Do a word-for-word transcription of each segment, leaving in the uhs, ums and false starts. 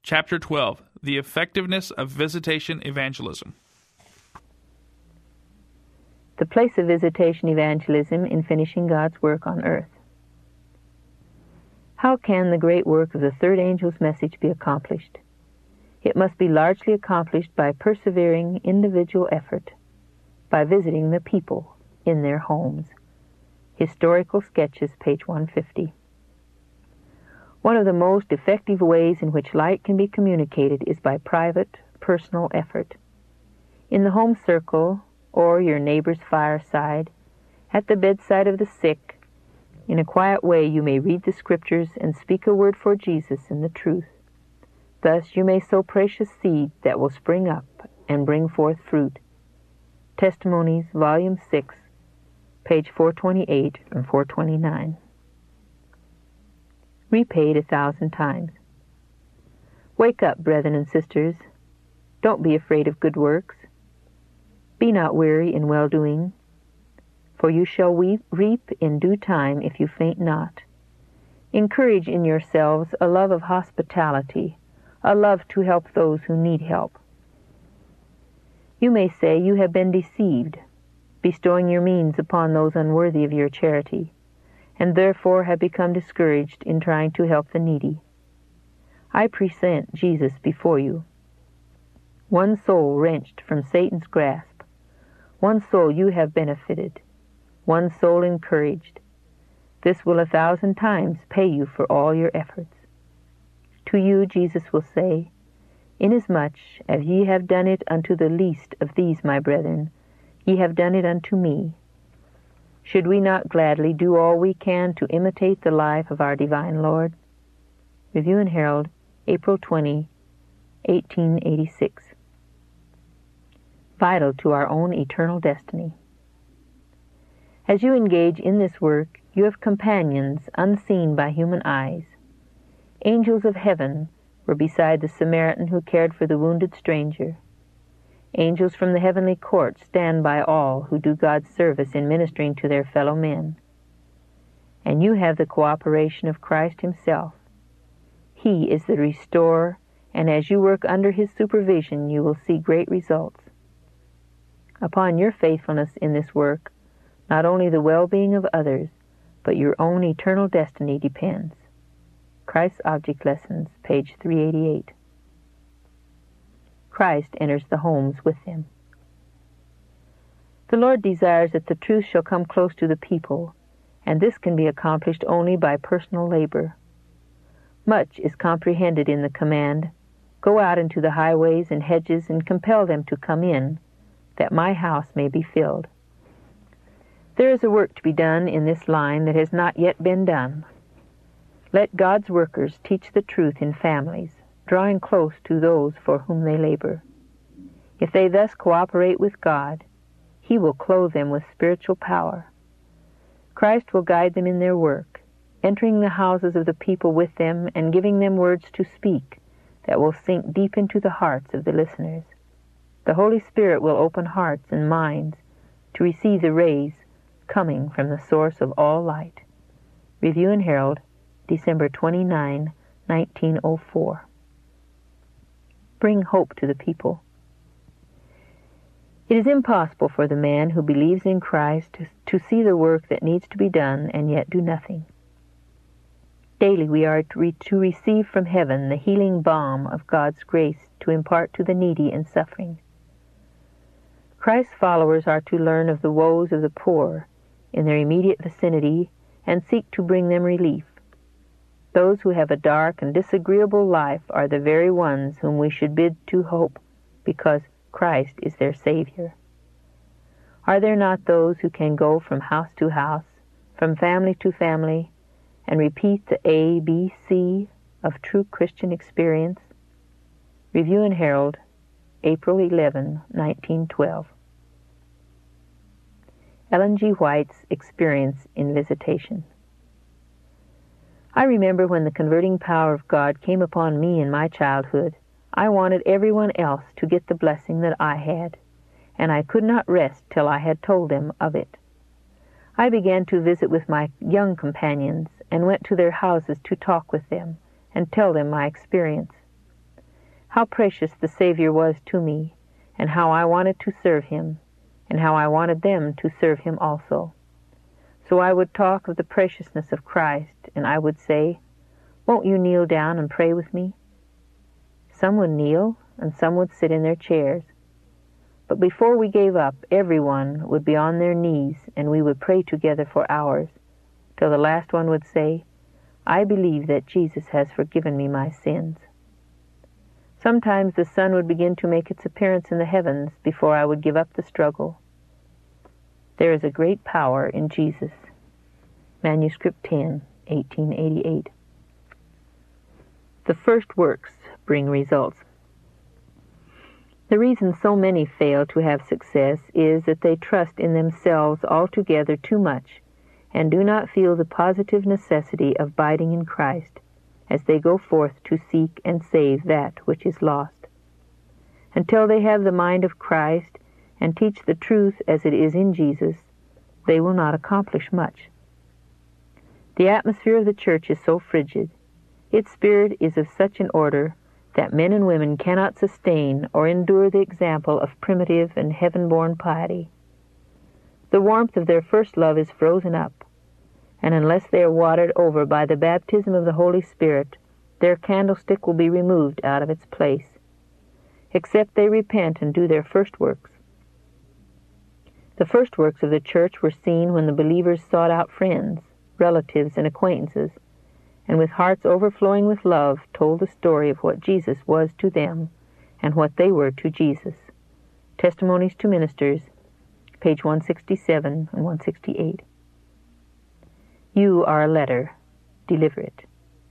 Chapter twelve, The Effectiveness of Visitation Evangelism. The place of visitation evangelism in finishing God's work on earth. How can the great work of the third angel's message be accomplished? It must be largely accomplished by persevering individual effort, by visiting the people in their homes. Historical Sketches, page one fifty. One of the most effective ways in which light can be communicated is by private, personal effort. In the home circle, or your neighbor's fireside, at the bedside of the sick, in a quiet way you may read the Scriptures and speak a word for Jesus and the truth. Thus you may sow precious seed that will spring up and bring forth fruit. Testimonies, Volume six, page four twenty-eight and four twenty-nine. Repaid a thousand times. Wake up, brethren and sisters. Don't be afraid of good works. Be not weary in well-doing, for you shall weep, reap in due time if you faint not. Encourage in yourselves a love of hospitality, a love to help those who need help. You may say you have been deceived, bestowing your means upon those unworthy of your charity, and therefore have become discouraged in trying to help the needy. I present Jesus before you. One soul wrenched from Satan's grasp, one soul you have benefited, one soul encouraged. This will a thousand times pay you for all your efforts. To you Jesus will say, Inasmuch as ye have done it unto the least of these my brethren, ye have done it unto me. Should we not gladly do all we can to imitate the life of our divine Lord? Review and Herald, April twentieth, eighteen eighty-six. Vital to our own eternal destiny. As you engage in this work, you have companions unseen by human eyes. Angels of heaven were beside the Samaritan who cared for the wounded stranger. Angels from the heavenly court stand by all who do God's service in ministering to their fellow men. And you have the cooperation of Christ himself. He is the restorer, and as you work under his supervision, you will see great results. Upon your faithfulness in this work, not only the well-being of others, but your own eternal destiny depends. Christ's Object Lessons, page three eighty-eight. Christ enters the homes with them. The Lord desires that the truth shall come close to the people, and this can be accomplished only by personal labor. Much is comprehended in the command, Go out into the highways and hedges and compel them to come in, that my house may be filled. There is a work to be done in this line that has not yet been done. Let God's workers teach the truth in families, drawing close to those for whom they labor. If they thus cooperate with God, he will clothe them with spiritual power. Christ will guide them in their work, entering the houses of the people with them and giving them words to speak that will sink deep into the hearts of the listeners. The Holy Spirit will open hearts and minds to receive the rays coming from the source of all light. Review and Herald, December twenty-ninth, nineteen oh four. Bring hope to the people. It is impossible for the man who believes in Christ to, to see the work that needs to be done and yet do nothing. Daily we are to, re- to receive from heaven the healing balm of God's grace to impart to the needy and suffering. Christ's followers are to learn of the woes of the poor in their immediate vicinity and seek to bring them relief. Those who have a dark and disagreeable life are the very ones whom we should bid to hope, because Christ is their Savior. Are there not those who can go from house to house, from family to family, and repeat the A B C of true Christian experience? Review and Herald, April eleventh, nineteen twelve. Ellen G. White's experience in visitation. I remember when the converting power of God came upon me in my childhood, I wanted everyone else to get the blessing that I had, and I could not rest till I had told them of it. I began to visit with my young companions and went to their houses to talk with them and tell them my experience. How precious the Savior was to me, and how I wanted to serve him, and how I wanted them to serve him also. So I would talk of the preciousness of Christ, and I would say, "Won't you kneel down and pray with me?" Some would kneel, and some would sit in their chairs. But before we gave up, everyone would be on their knees, and we would pray together for hours, till the last one would say, "I believe that Jesus has forgiven me my sins." Sometimes the sun would begin to make its appearance in the heavens before I would give up the struggle. There is a great power in Jesus. Manuscript ten, eighteen eighty-eight. The first works bring results. The reason so many fail to have success is that they trust in themselves altogether too much and do not feel the positive necessity of abiding in Christ as they go forth to seek and save that which is lost. Until they have the mind of Christ and teach the truth as it is in Jesus, they will not accomplish much. The atmosphere of the church is so frigid, its spirit is of such an order, that men and women cannot sustain or endure the example of primitive and heaven-born piety. The warmth of their first love is frozen up, and unless they are watered over by the baptism of the Holy Spirit, their candlestick will be removed out of its place, except they repent and do their first works. The first works of the church were seen when the believers sought out friends, relatives, and acquaintances, and with hearts overflowing with love told the story of what Jesus was to them and what they were to Jesus. Testimonies to Ministers, page one sixty-seven and one sixty-eight. You are a letter. Deliver it.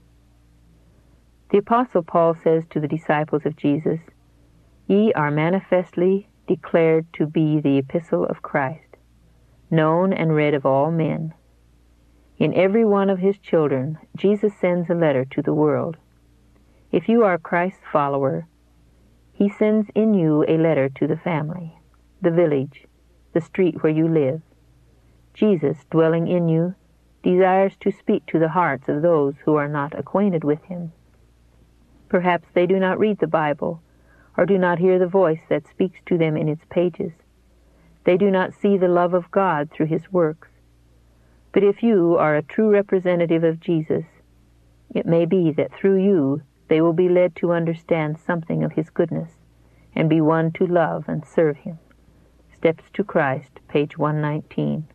The Apostle Paul says to the disciples of Jesus, "Ye are manifestly declared to be the epistle of Christ, known and read of all men. In every one of his children, Jesus sends a letter to the world. If you are Christ's follower, he sends in you a letter to the family, the village, the street where you live. Jesus, dwelling in you, desires to speak to the hearts of those who are not acquainted with him. Perhaps they do not read the Bible, or do not hear the voice that speaks to them in its pages. They do not see the love of God through his works. But if you are a true representative of Jesus, it may be that through you they will be led to understand something of his goodness and be won to love and serve him." Steps to Christ, page one nineteen.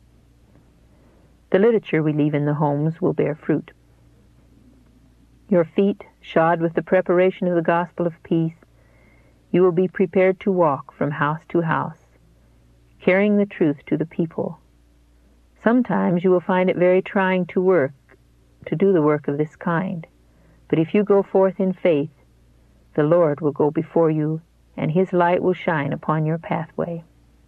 The literature we leave in the homes will bear fruit. Your feet, shod with the preparation of the gospel of peace, you will be prepared to walk from house to house, carrying the truth to the people. Sometimes you will find it very trying to work, to do the work of this kind. But if you go forth in faith, the Lord will go before you, and his light will shine upon your pathway.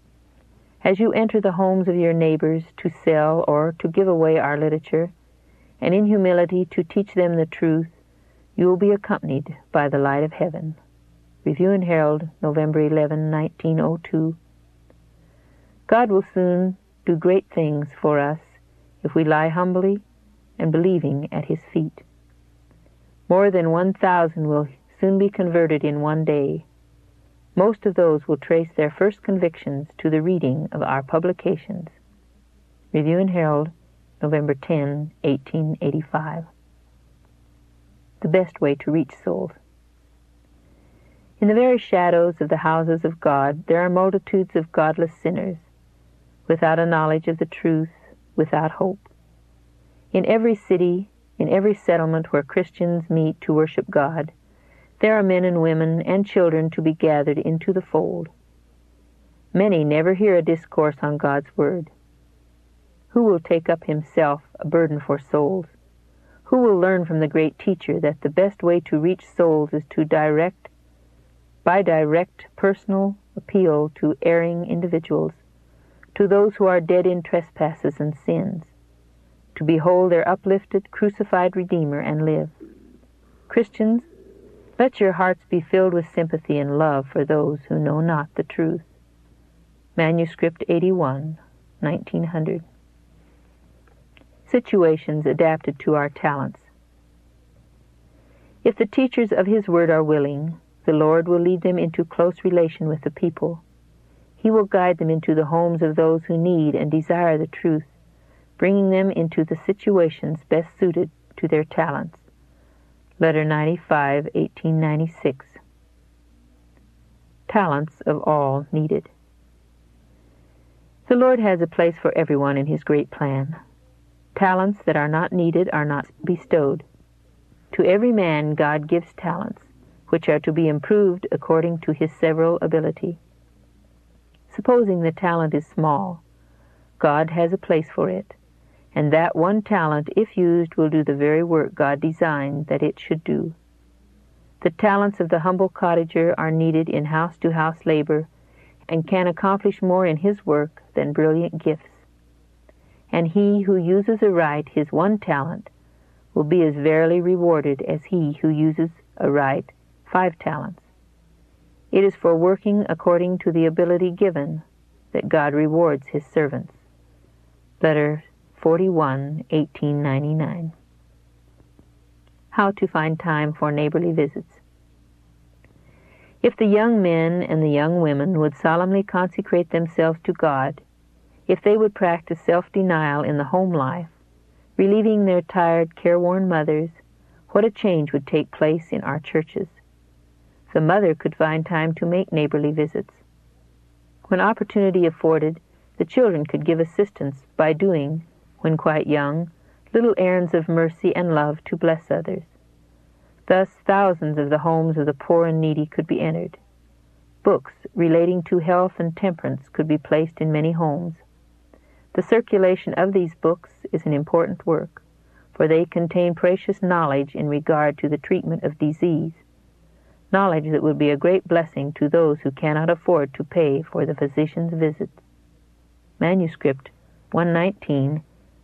As you enter the homes of your neighbors to sell or to give away our literature, and in humility to teach them the truth, you will be accompanied by the light of heaven. Review and Herald, November eleventh, nineteen oh two. God will soon do great things for us if we lie humbly and believing at his feet. More than one thousand will soon be converted in one day. Most of those will trace their first convictions to the reading of our publications. Review and Herald, November tenth, eighteen eighty-five. The best way to reach souls. In the very shadows of the houses of God there are multitudes of godless sinners, without a knowledge of the truth, without hope. In every city, in every settlement where Christians meet to worship God, there are men and women and children to be gathered into the fold. Many never hear a discourse on God's word. Who will take up himself a burden for souls? Who will learn from the great teacher that the best way to reach souls is to direct, by direct personal appeal to erring individuals, to those who are dead in trespasses and sins, to behold their uplifted, crucified Redeemer and live? Christians, let your hearts be filled with sympathy and love for those who know not the truth. Manuscript eighty-one, nineteen hundred. Situations adapted to our talents. If the teachers of his word are willing, the Lord will lead them into close relation with the people. He will guide them into the homes of those who need and desire the truth, bringing them into the situations best suited to their talents. Letter ninety-five, eighteen ninety-six. Talents of all needed. The Lord has a place for everyone in His great plan. Talents that are not needed are not bestowed. To every man God gives talents, which are to be improved according to his several ability. Supposing the talent is small, God has a place for it, and that one talent, if used, will do the very work God designed that it should do. The talents of the humble cottager are needed in house-to-house labor, and can accomplish more in his work than brilliant gifts. And he who uses aright his one talent will be as verily rewarded as he who uses aright five talents. It is for working according to the ability given that God rewards His servants. Letter forty-one, eighteen ninety-nine. How to find time for neighborly visits. If the young men and the young women would solemnly consecrate themselves to God, if they would practice self-denial in the home life, relieving their tired, careworn mothers, what a change would take place in our churches. The mother could find time to make neighborly visits. When opportunity afforded, the children could give assistance by doing, when quite young, little errands of mercy and love to bless others. Thus thousands of the homes of the poor and needy could be entered. Books relating to health and temperance could be placed in many homes. The circulation of these books is an important work, for they contain precious knowledge in regard to the treatment of disease, knowledge that would be a great blessing to those who cannot afford to pay for the physician's visits. Manuscript one nineteen,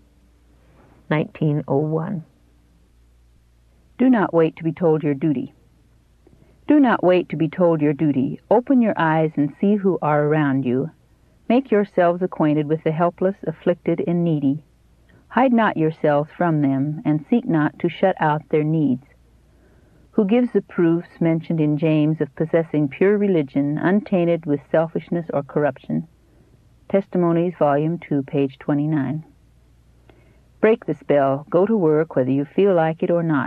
nineteen oh one. Do not wait to be told your duty. Do not wait to be told your duty. Open your eyes and see who are around you. Make yourselves acquainted with the helpless, afflicted, and needy. Hide not yourselves from them, and seek not to shut out their needs. Who gives the proofs mentioned in James of possessing pure religion, untainted with selfishness or corruption? Testimonies, Volume two, page twenty-nine. Break the spell. Go to work, whether you feel like it or not.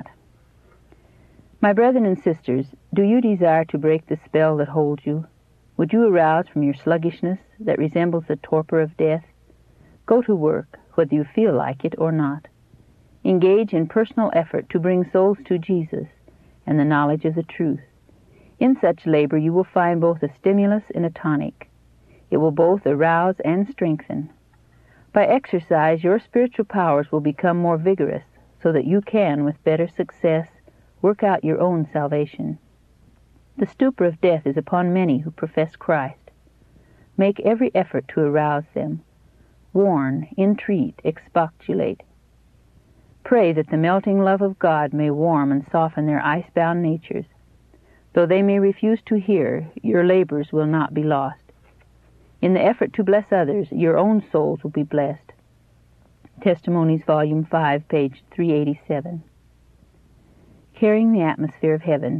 My brethren and sisters, do you desire to break the spell that holds you? Would you arouse from your sluggishness that resembles the torpor of death? Go to work, whether you feel like it or not. Engage in personal effort to bring souls to Jesus and the knowledge of the truth. In such labor you will find both a stimulus and a tonic. It will both arouse and strengthen. By exercise, your spiritual powers will become more vigorous, so that you can, with better success, work out your own salvation. The stupor of death is upon many who profess Christ. Make every effort to arouse them. Warn, entreat, expostulate. Pray that the melting love of God may warm and soften their ice-bound natures. Though they may refuse to hear, your labors will not be lost. In the effort to bless others, your own souls will be blessed. Testimonies, Volume five, page three eighty-seven. Carrying the atmosphere of heaven.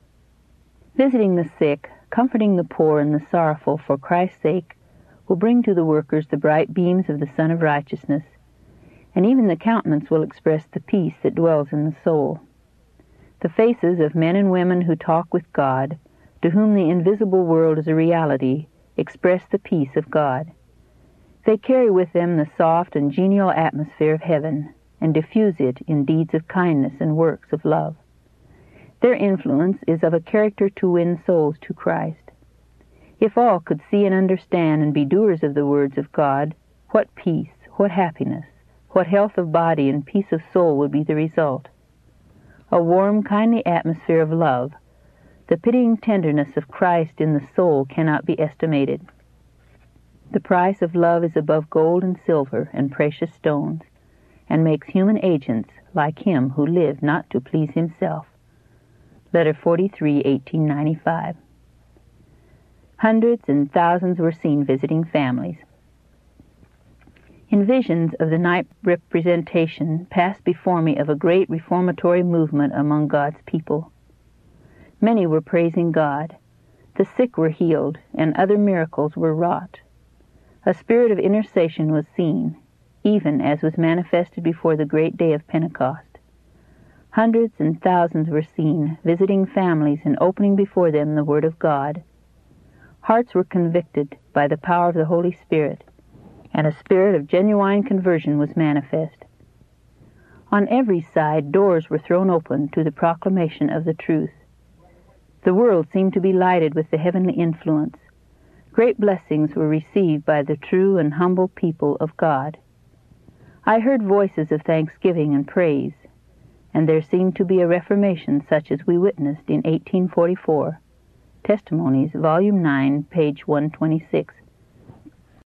Visiting the sick, comforting the poor and the sorrowful for Christ's sake will bring to the workers the bright beams of the Sun of Righteousness, and even the countenance will express the peace that dwells in the soul. The faces of men and women who talk with God, to whom the invisible world is a reality, express the peace of God. They carry with them the soft and genial atmosphere of heaven, and diffuse it in deeds of kindness and works of love. Their influence is of a character to win souls to Christ. If all could see and understand and be doers of the words of God, what peace, what happiness, what health of body and peace of soul would be the result. A warm, kindly atmosphere of love, the pitying tenderness of Christ in the soul cannot be estimated. The price of love is above gold and silver and precious stones, and makes human agents like him who lived not to please himself. Letter forty-three, eighteen ninety-five. Hundreds and thousands were seen visiting families. In visions of the night representation passed before me of a great reformatory movement among God's people. Many were praising God. The sick were healed, and other miracles were wrought. A spirit of intercession was seen, even as was manifested before the great day of Pentecost. Hundreds and thousands were seen, visiting families and opening before them the Word of God. Hearts were convicted by the power of the Holy Spirit, and a spirit of genuine conversion was manifest. On every side doors were thrown open to the proclamation of the truth. The world seemed to be lighted with the heavenly influence. Great blessings were received by the true and humble people of God. I heard voices of thanksgiving and praise, and there seemed to be a reformation such as we witnessed in eighteen forty-four. Testimonies, Volume nine, page one twenty-six.